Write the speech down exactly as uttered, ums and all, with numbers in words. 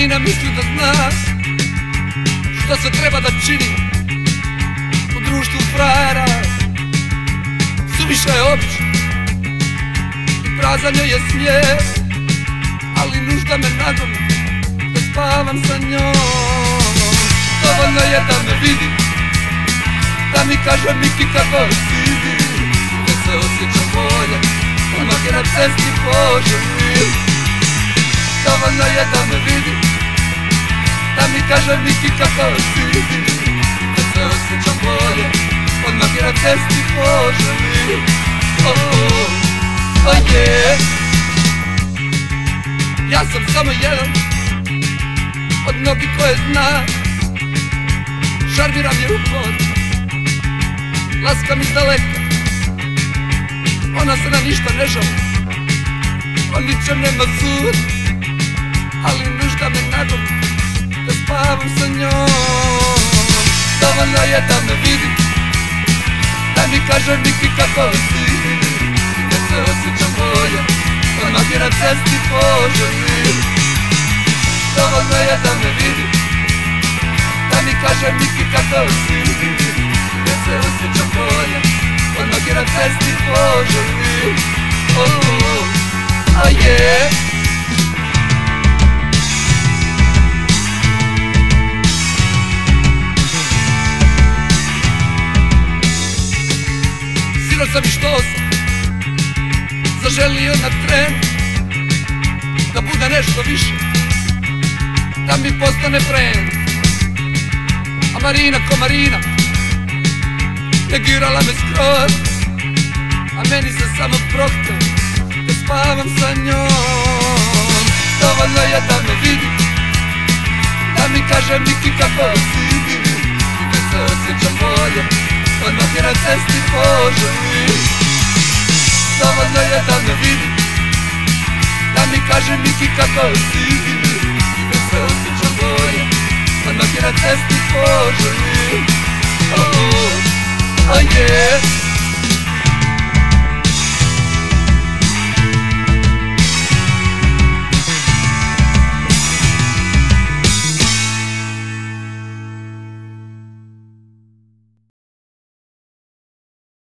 Marina misli da zna što se treba da čini u društvu frajera. Suviše je obično i prazan joj je smijet, ali nužda me nagomi da spavam sa njom. Dovoljno je da me vidi, da mi kaže Miki kako si, da se osjećam bolje, odmah je na cesti poželim. Dovoljno je da me vidi, da mi kaže Miki kako si, da se osjećam bolje, odmah je na cesti poželim. Oh, oh, oh yeah. Ja sam samo jedan od mnogih koje zna, šarmiram je upor, laskam iz daleka, ona se na ništa ne žali, o ničem nema sud, ali nužda me nagomi da spavam sa njom. Dovoljno je da me vidi, da mi kaže Miki kako si, da se osjećam bolje, odmah je na cesti poželim. Dovoljno je da me vidi, da mi kaže Miki kako si, da se osjećam bolje, odmah je na cesti poželim. Oh, oh, oh yeah. Sinoć sam i što sam zaželio na tren, da bude nešto više, da mi postane brend. A Marina ko Marina negirala me skroz, a meni se samo prohteo da spavam sa njom. Dovoljno je da me vidi, da mi kaže Miki kako si, da se osjećam bolje, odmah je na cesti poželim. Dovoljno je da me vidi, da mi kaže Miki kako si, da se osjećam bolje, odmah je na cesti poželim. Oh, oh yeah.